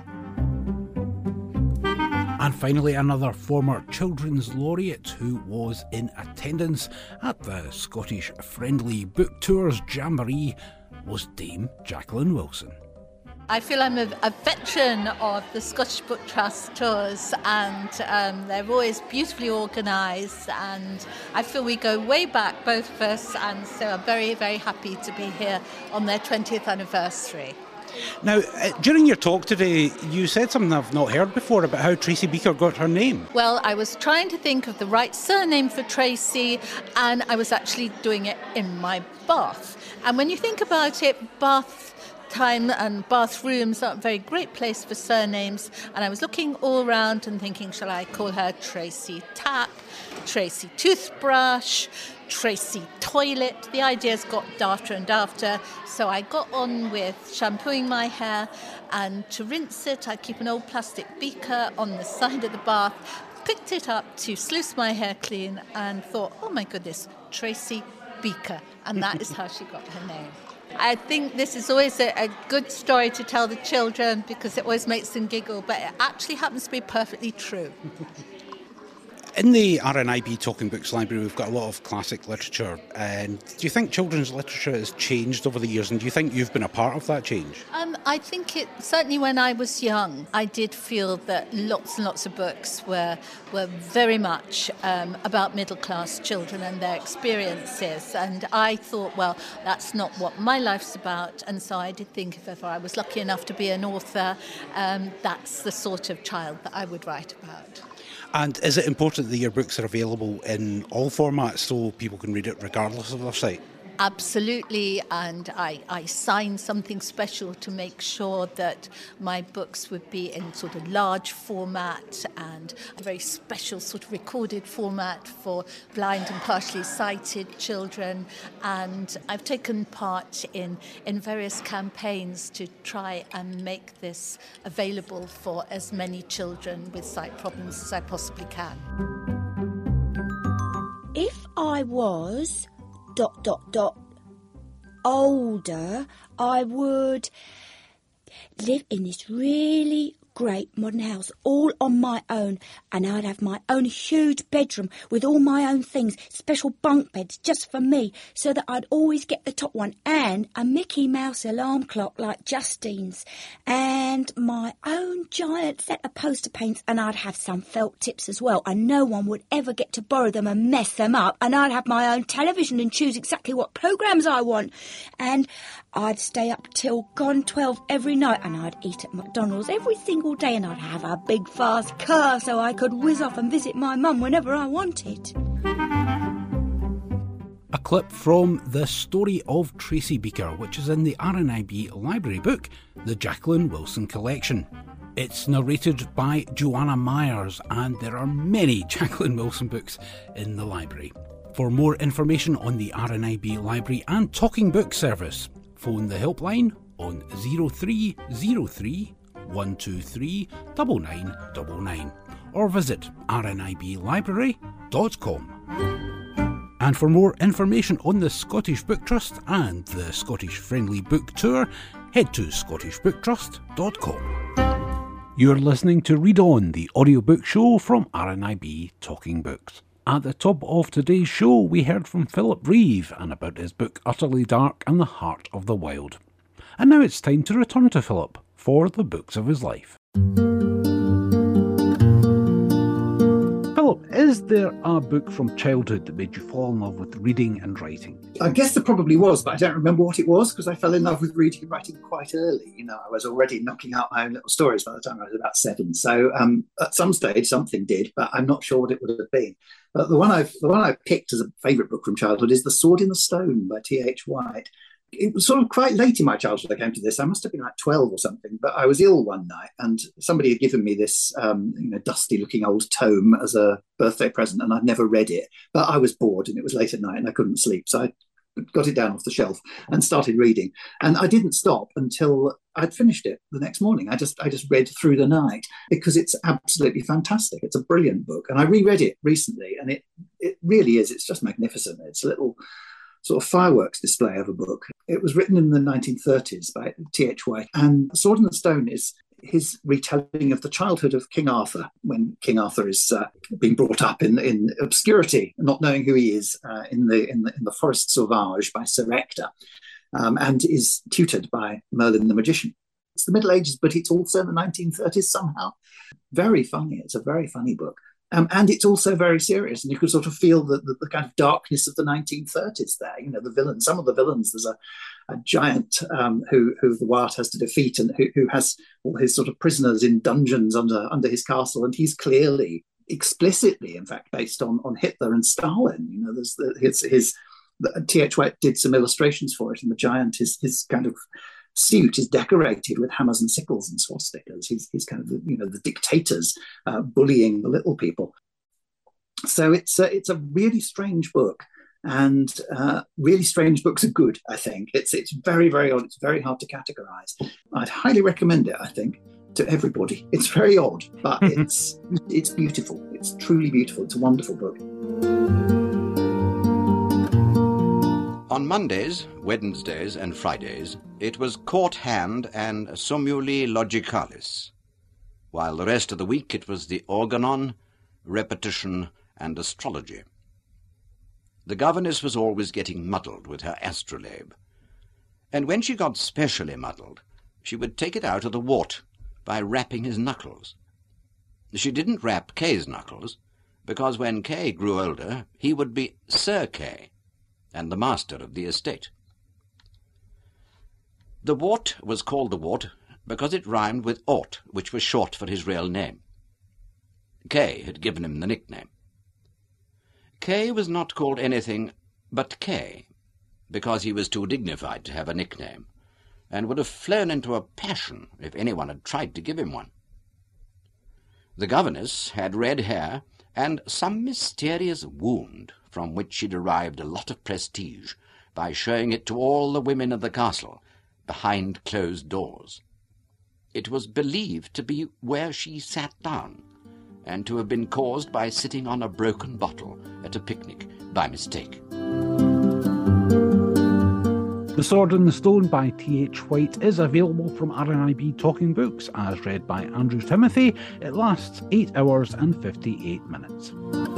And finally, another former children's laureate who was in attendance at the Scottish Friendly Book Tours Jamboree was Dame Jacqueline Wilson. I feel I'm a veteran of the Scottish Book Trust tours, and they're always beautifully organised, and I feel we go way back, both of us, and so I'm very, very happy to be here on their 20th anniversary. Now, during your talk today, you said something I've not heard before about how Tracy Beaker got her name. Well, I was trying to think of the right surname for Tracy, and I was actually doing it in my bath. And when you think about it, bath time and bathrooms aren't a very great place for surnames, and I was looking all around and thinking, shall I call her Tracy Tap, Tracy Toothbrush, Tracy Toilet? The ideas got dafter and dafter, so I got on with shampooing my hair, and to rinse it I keep an old plastic beaker on the side of the bath, picked it up to sluice my hair clean, and thought, oh my goodness, Tracy Beaker, and that is how she got her name. I think this is always a good story to tell the children because it always makes them giggle, but it actually happens to be perfectly true. In the RNIB Talking Books Library, we've got a lot of classic literature. And do you think children's literature has changed over the years, and do you think you've been a part of that change? I think certainly when I was young, I did feel that lots and lots of books were very much about middle-class children and their experiences. And I thought, well, that's not what my life's about. And so I did think if ever I was lucky enough to be an author, that's the sort of child that I would write about. And is it important that your books are available in all formats so people can read it regardless of their site? Absolutely, and I signed something special to make sure that my books would be in sort of large format and a very special sort of recorded format for blind and partially sighted children. And I've taken part in various campaigns to try and make this available for as many children with sight problems as I possibly can. If I was... older, I would live in this really great modern house all on my own, and I'd have my own huge bedroom with all my own things, special bunk beds just for me, so that I'd always get the top one, and a Mickey Mouse alarm clock like Justine's, and my own giant set of poster paints, and I'd have some felt tips as well, and no one would ever get to borrow them and mess them up, and I'd have my own television and choose exactly what programmes I want, and I'd stay up till gone 12 every night, and I'd eat at McDonald's every single day, and I'd have a big fast car so I could whiz off and visit my mum whenever I wanted. A clip from The Story of Tracy Beaker, which is in the RNIB library book, The Jacqueline Wilson Collection. It's narrated by Joanna Myers, and there are many Jacqueline Wilson books in the library. For more information on the RNIB library and Talking Book service, phone the helpline on 0303 123 9999 or visit rniblibrary.com. And for more information on the Scottish Book Trust and the Scottish Friendly Book Tour, head to scottishbooktrust.com. You're listening to Read On, the audiobook show from RNIB Talking Books. At the top of today's show, we heard from Philip Reeve and about his book Utterly Dark and the Heart of the Wild. And now it's time to return to Philip for the books of his life. Philip, is there a book from childhood that made you fall in love with reading and writing? I guess there probably was, but I don't remember what it was because I fell in love with reading and writing quite early. You know, I was already knocking out my own little stories by the time I was about 7. So at some stage something did, but I'm not sure what it would have been. But the one I picked as a favourite book from childhood is The Sword in the Stone by T.H. White. It was sort of quite late in my childhood I came to this. I must have been like 12 or something, but I was ill one night and somebody had given me this dusty-looking old tome as a birthday present, and I'd never read it. But I was bored and it was late at night and I couldn't sleep, so I got it down off the shelf and started reading. And I didn't stop until I'd finished it the next morning. I just read through the night because it's absolutely fantastic. It's a brilliant book. And I reread it recently and it really is. It's just magnificent. It's a little sort of fireworks display of a book. It was written in the 1930s by T.H. White, and Sword in the Stone is his retelling of the childhood of King Arthur, when King Arthur is being brought up in obscurity, not knowing who he is in the Forest Sauvage by Sir Ector, and is tutored by Merlin the Magician. It's the Middle Ages, but it's also the 1930s somehow. Very funny. It's a very funny book. And it's also very serious, and you can sort of feel the kind of darkness of the 1930s there. You know, the villains, some of the villains, there's a giant who the Wyatt has to defeat, and who has all his sort of prisoners in dungeons under his castle, and he's clearly, explicitly, in fact, based on Hitler and Stalin. You know, there's T.H. White did some illustrations for it, and the giant, his kind of suit is decorated with hammers and sickles and swastikas. He's kind of the dictators bullying the little people. So it's a really strange book, and really strange books are good. I think it's very, very odd. It's very hard to categorize. I'd highly recommend it, I think, to everybody. It's very odd, but it's beautiful. It's truly beautiful. It's a wonderful book. On Mondays, Wednesdays and Fridays, it was Court Hand and Sumuli Logicalis, while the rest of the week it was the Organon, Repetition and astrology. The governess was always getting muddled with her astrolabe, and when she got specially muddled, she would take it out of the wart by rapping his knuckles. She didn't rap Kay's knuckles, because when Kay grew older, he would be Sir Kay, and the master of the estate. The wart was called the wart because it rhymed with Ort, which was short for his real name. Kay had given him the nickname. Kay was not called anything but Kay, because he was too dignified to have a nickname, and would have flown into a passion if anyone had tried to give him one. The governess had red hair and some mysterious wound from which she derived a lot of prestige by showing it to all the women of the castle behind closed doors. It was believed to be where she sat down, and to have been caused by sitting on a broken bottle at a picnic by mistake. The Sword in the Stone by T.H. White is available from RNIB Talking Books, as read by Andrew Timothy. It lasts 8 hours and 58 minutes.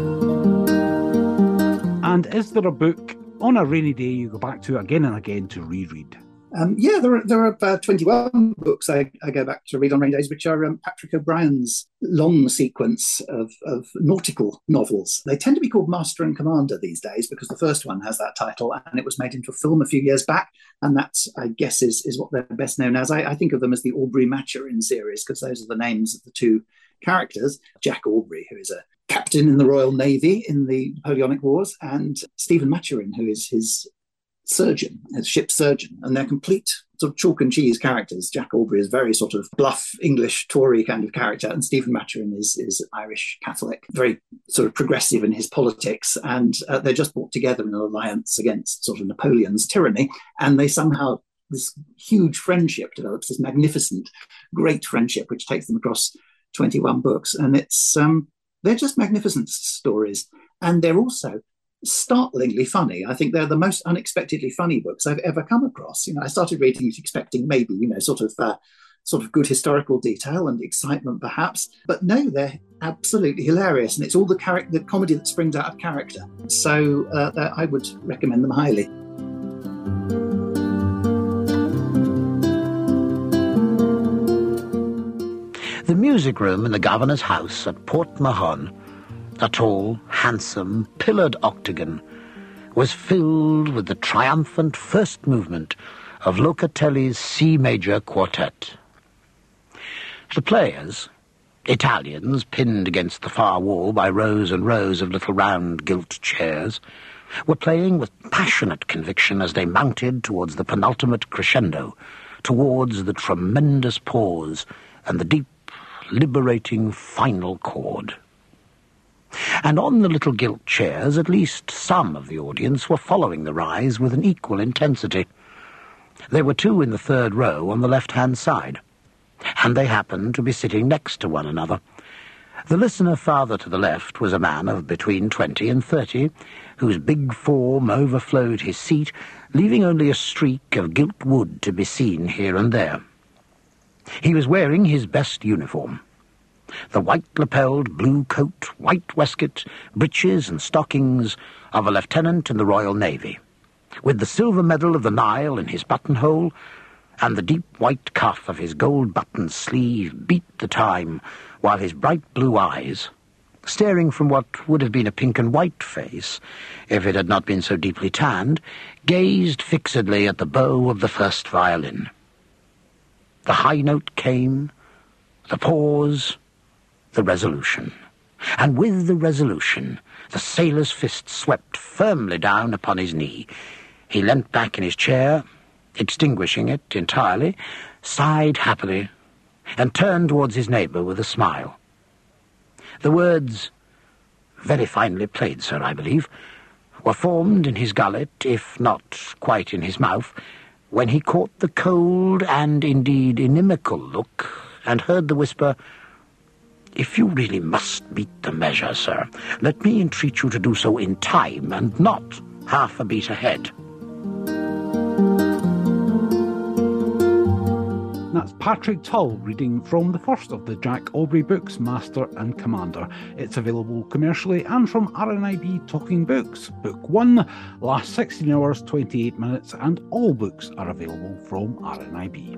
And is there a book on a rainy day you go back to again and again to reread? There are about 21 books I go back to read on rainy days, which are Patrick O'Brien's long sequence of nautical novels. They tend to be called Master and Commander these days because the first one has that title, and it was made into a film a few years back, and that, I guess, is what they're best known as. I think of them as the Aubrey Maturin series because those are the names of the two characters. Jack Aubrey, who is a captain in the Royal Navy in the Napoleonic Wars, and Stephen Maturin, who is his surgeon, his ship's surgeon, and they're complete sort of chalk and cheese characters. Jack Aubrey is very sort of bluff English Tory kind of character, and Stephen Maturin is Irish Catholic, very sort of progressive in his politics, and they're just brought together in an alliance against sort of Napoleon's tyranny, and they somehow, this huge friendship develops, this magnificent, great friendship, which takes them across 21 books, and it's they're just magnificent stories, and they're also startlingly funny. I think they're the most unexpectedly funny books I've ever come across. I started reading it expecting maybe, sort of good historical detail and excitement perhaps, but no, they're absolutely hilarious, and it's all the comedy that springs out of character. So I would recommend them highly. The music room in the governor's house at Port Mahon, a tall, handsome, pillared octagon, was filled with the triumphant first movement of Locatelli's C major quartet. The players, Italians pinned against the far wall by rows and rows of little round gilt chairs, were playing with passionate conviction as they mounted towards the penultimate crescendo, towards the tremendous pause and the deep, liberating final chord. And on the little gilt chairs, at least some of the audience were following the rise with an equal intensity. There were two in the third row on the left-hand side, and they happened to be sitting next to one another. The listener farther to the left was a man of between 20 and 30, whose big form overflowed his seat, leaving only a streak of gilt wood to be seen here and there. He was wearing his best uniform, the white-lapelled blue coat, white waistcoat, breeches and stockings of a lieutenant in the Royal Navy, with the silver medal of the Nile in his buttonhole, and the deep white cuff of his gold-buttoned sleeve beat the time, while his bright blue eyes, staring from what would have been a pink and white face, if it had not been so deeply tanned, gazed fixedly at the bow of the first violin. The high note came, the pause, the resolution. And with the resolution, the sailor's fist swept firmly down upon his knee. He leant back in his chair, extinguishing it entirely, sighed happily, and turned towards his neighbour with a smile. The words, "Very finely played, sir, I believe," were formed in his gullet, if not quite in his mouth, when he caught the cold and indeed inimical look and heard the whisper, "If you really must beat the measure, sir, let me entreat you to do so in time and not half a beat ahead." That's Patrick Tull reading from the first of the Jack Aubrey books, Master and Commander. It's available commercially and from RNIB Talking Books. Book 1 lasts 16 hours, 28 minutes, and all books are available from RNIB.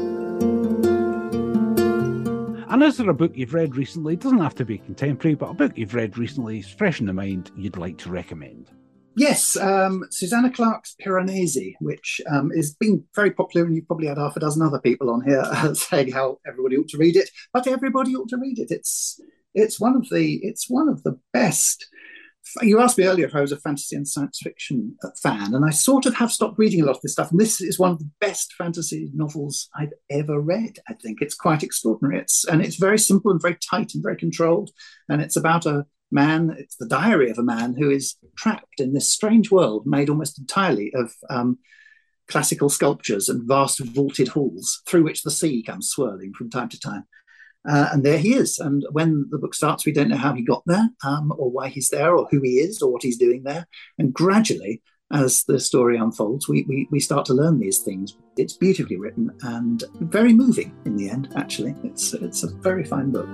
And is there a book you've read recently? It doesn't have to be contemporary, but a book you've read recently is fresh in the mind you'd like to recommend. Yes, Susanna Clarke's Piranesi, which is being very popular, and you've probably had half a dozen other people on here saying how everybody ought to read it. But everybody ought to read it. It's one of the best. You asked me earlier if I was a fantasy and science fiction fan, and I sort of have stopped reading a lot of this stuff. And this is one of the best fantasy novels I've ever read. I think it's quite extraordinary. It's very simple and very tight and very controlled, and it's about a man. It's the diary of a man who is trapped in this strange world made almost entirely of classical sculptures and vast vaulted halls through which the sea comes swirling from time to time. And there he is. And when the book starts, we don't know how he got there, or why he's there, or who he is, or what he's doing there. And gradually, as the story unfolds, we start to learn these things. It's beautifully written and very moving in the end, actually. It's a very fine book.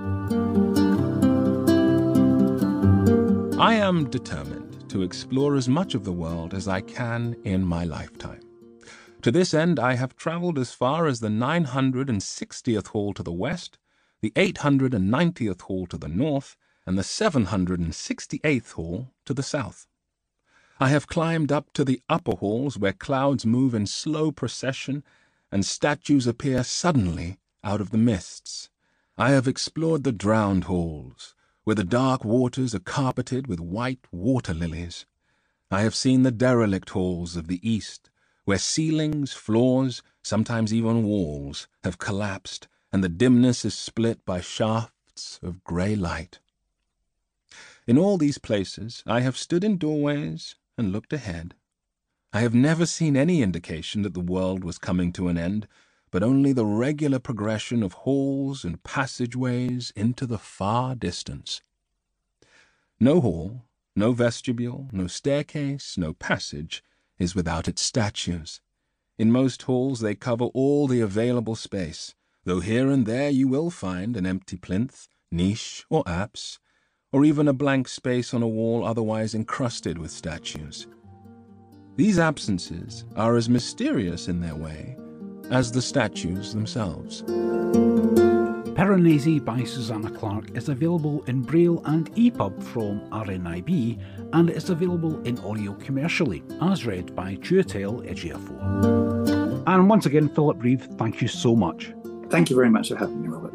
I am determined to explore as much of the world as I can in my lifetime. To this end, I have travelled as far as the 960th hall to the west, the 890th hall to the north, and the 768th hall to the south. I have climbed up to the upper halls where clouds move in slow procession and statues appear suddenly out of the mists. I have explored the drowned halls, where the dark waters are carpeted with white water lilies. I have seen the derelict halls of the east, where ceilings, floors, sometimes even walls, have collapsed, and the dimness is split by shafts of grey light. In all these places I have stood in doorways and looked ahead. I have never seen any indication that the world was coming to an end, but only the regular progression of halls and passageways into the far distance. No hall, no vestibule, no staircase, no passage is without its statues. In most halls they cover all the available space, though here and there you will find an empty plinth, niche, or apse, or even a blank space on a wall otherwise encrusted with statues. These absences are as mysterious in their way as the statues themselves. Piranesi by Susanna Clarke is available in Braille and EPUB from RNIB, and it's available in audio commercially, as read by Tuatel Ejiofor. And once again, Philip Reeve, thank you so much. Thank you very much for having me, Robert.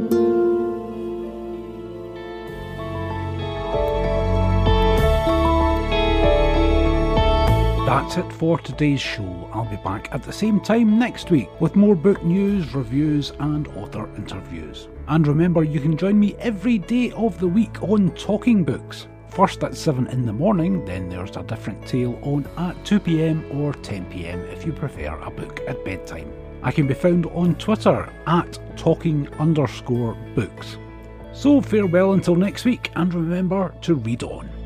That's it for today's show. I'll be back at the same time next week with more book news, reviews and author interviews. And remember, you can join me every day of the week on Talking Books. First at 7 in the morning, then there's a different tale on at 2 p.m. or 10 p.m. if you prefer a book at bedtime. I can be found on Twitter at talking_books. So farewell until next week, and remember to read on.